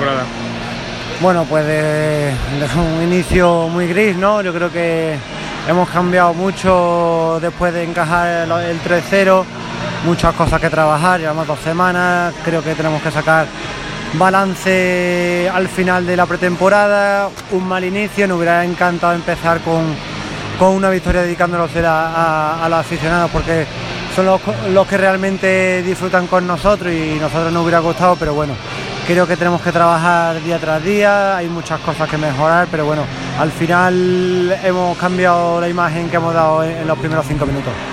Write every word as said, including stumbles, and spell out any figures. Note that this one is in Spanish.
temporada? Bueno, pues de, de un inicio muy gris, ¿no? Yo creo que hemos cambiado mucho después de encajar el, el tres cero, muchas cosas que trabajar, llevamos dos semanas, creo que tenemos que sacar balance al final de la pretemporada, un mal inicio, nos hubiera encantado empezar con, con una victoria dedicándonos a, a, a los aficionados porque son los, los que realmente disfrutan con nosotros y nosotros nos hubiera gustado, pero bueno, creo que tenemos que trabajar día tras día, hay muchas cosas que mejorar, pero bueno, al final hemos cambiado la imagen que hemos dado en, en los primeros cinco minutos.